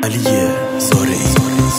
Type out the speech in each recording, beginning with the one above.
علی زارعی.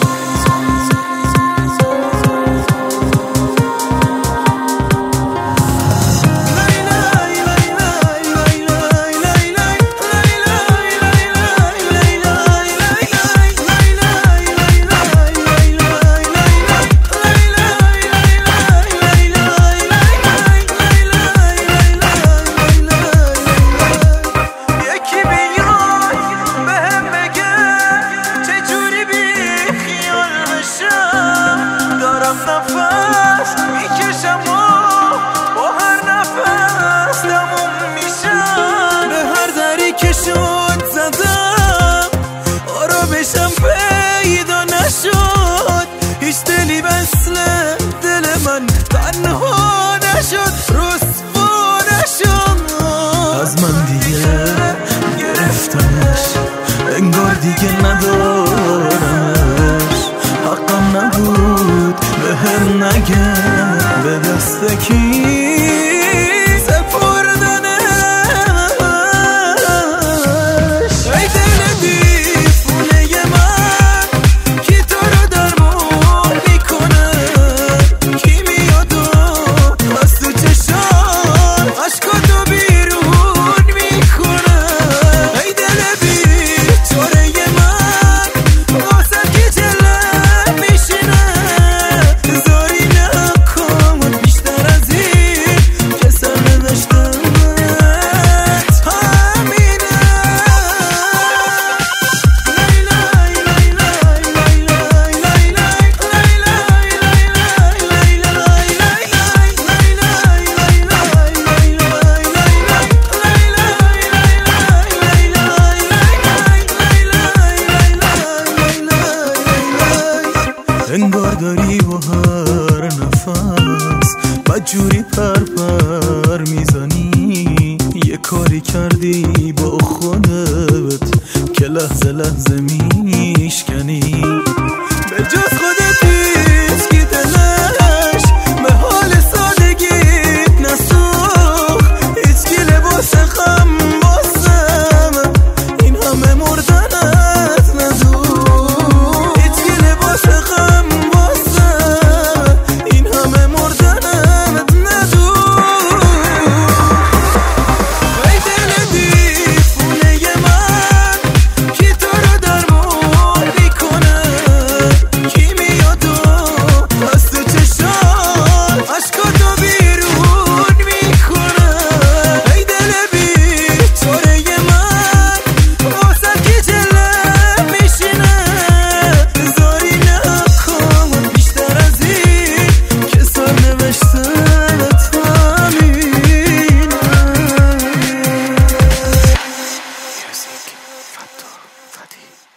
نفس میکشم و با هر نفس تموم میشم. به هر دری که شد زدم آرامشم پیدا نشد. هیچ دلی مثل دل من تنها نشد، رسوا نشد. از من دیگه گرفتمش، انگار دیگه ندارمش. حقم نبود به هم نگه به دست کی سپردنش. ای دل دیوونه من کی تو رو درمون میکنه، کی میاد و از تو چشم عشقاتو بیرون میکنه. ای دل بیچاره من واسه کی جله میشینه، زاری نکن بیشتر از این که سر نداشتمت همینه. انگار داری با هر نفس بدجوری پر میزنی. یه کاری کردی با خودت که لحظه لحظه میشکنی. به جز خودت هیچ کی دلش به حال سادگیت نسوخت. هیچ کی لباس غم واسم این همه مردنت ندوخت. هیچ کی لباس غم واسم این همه مردنت ندوخت. ای دل دیوونه من کی تو رو درمون میکنه، کی میاد و از تو چشم عشقاتو بیرون میکنه. ای دل بیچاره من واسه کی جله میشینه، زاری نکن بیشتر از این که سر نوشتنت همینه.